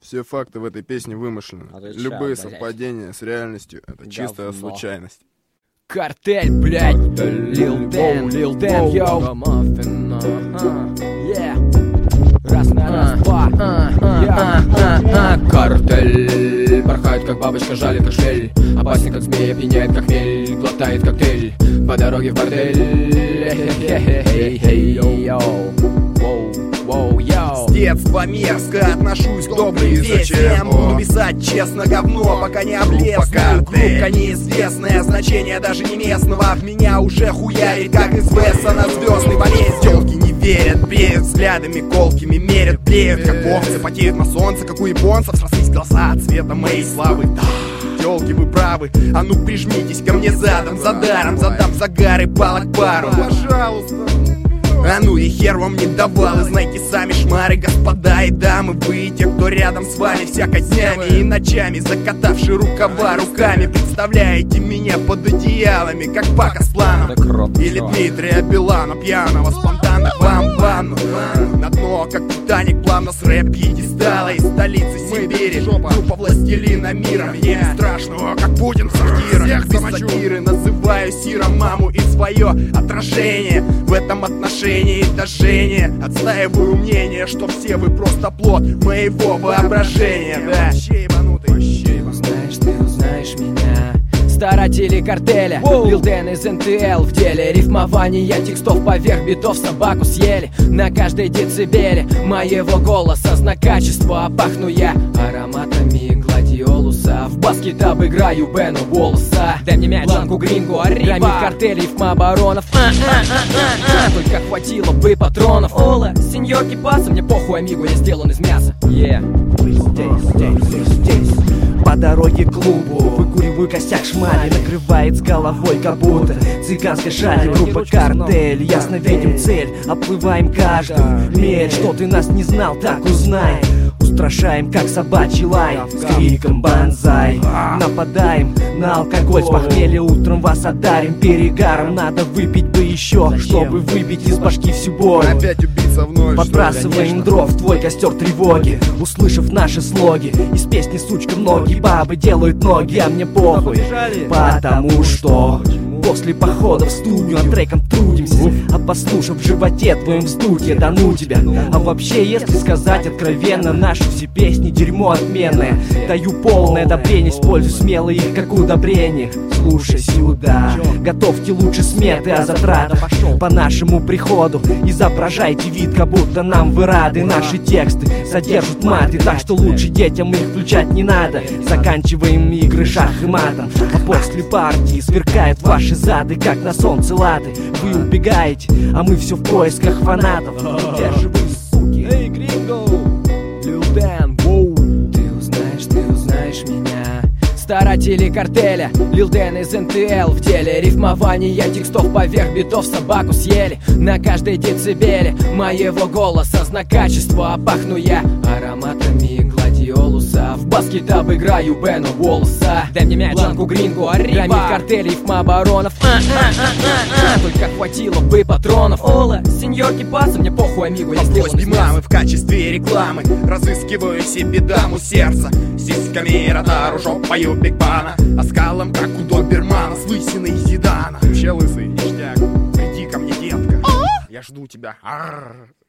Все факты в этой песне вымышлены. Любые совпадения с реальностью — это чистая случайность. Картель, блядь, Lil Dän, йоу. Раз на раз, два, картель порхает, как бабочка, жалит, как шель. Опасен, как змея, пьяняет, как хмель. Глотает коктейль по дороге в бордель. С детства мерзко отношусь к добрым вестям. Буду писать честно говно, пока не облезну. Группа неизвестное, значение даже не местного. В меня уже хуярит, как из Веса на звездный болезнь. Тёлки не верят, бреют взглядами колкими, мерят, бреют, как овцы, потеют на солнце, как у японцев. Срослись глаза от цвета моей славы. Тёлки, вы правы, а ну прижмитесь ко мне задом, за даром задам загары палок пару. Пожалуйста. А ну и хер вам не давал, и знайте сами, шмары, господа и дамы. Вы и те, кто рядом с вами всякой днями и ночами, закатавши рукава руками, представляете меня под одеялами, как Пака с планом. Или Дмитрия Билана, пьяного, спонтанно к вам в ванну. На дно, как Титаник, плавно с рэп-пьедестала из столицы Сибири. Группа властелина мира, мне не страшного, как Путин в сортирах. Без сатиры называю Сира маму и свое отражение в этом отношении. Дожение, отстаиваю мнение, что все вы просто плод моего воображения. Да. Ты узнаешь меня. Старатели картеля, Lil Dän из НТЛ в деле. Рифмование текстов поверх битов собаку съели. На каждой децибеле моего голоса знак качества. Пахну я ароматами гладиолуса. В баскет обыграю Бена Уоллса. Дай мне мяч, Бланку Грингу, громит картелей в оборонов. Только хватило бы патронов. Ола, сеньорки паса, мне похуй, амигу, я сделан из мяса. По дороге к клубу выкуриваю косяк шмали, накрывает с головой, как будто цыганской шали. Группа картель, ясно видим цель, оплываем каждую мель. Что ты нас не знал, так узнай. Устрашаем, как собачий лай, с криком банзай. Нападаем на алкоголь, с похмелья утром вас одарим перегаром. Надо выпить бы еще, чтобы выбить из башки всю боль. Опять убийца вновь. Подбрасываем дров в твой костер тревоги, услышав наши слоги. Из песни сучка многие бабы делают ноги, а мне похуй, потому что после похода в студию над треком трудимся, а послушав в животе твоем вздутие, да ну тебя. А вообще, если сказать откровенно, наши все песни дерьмо отменное. Даю полное одобрение, используй смело их как удобрение. Слушай сюда, готовьте лучше сметы о затратах по нашему приходу. Изображайте вид, как будто нам вы рады. Наши тексты содержат маты, так что лучше детям их включать не надо. Заканчиваем игры шах и матом, а после партии сверкают ваши зады, как на солнце латы. Вы убегаете, а мы все в поисках фанатов. Где же вы, суки? Эй, Гринго, Lil Dän, ты узнаешь меня. Старатели картеля, Lil Dän из НТЛ в деле. Рифмование текстов поверх битов собаку съели. На каждой децибеле моего голоса знак качества. Пахну я ароматами гладиолуса. В баскет обыграю Бена Уоллса. Дай мне мяч, Бланку Грингу, громит картелей в оборонов. Только хватило бы патронов. Ола, сеньорки паса, мне похуй, амигу, я сделан из мяса. Мамы в качестве рекламы разыскиваю себе даму сердца. Сиськами радару, жопою Биг Бана, а скалом, как у добермана, с лысиной Зидана. Вообще лысый, ништяк. Приди ко мне, детка, я жду тебя.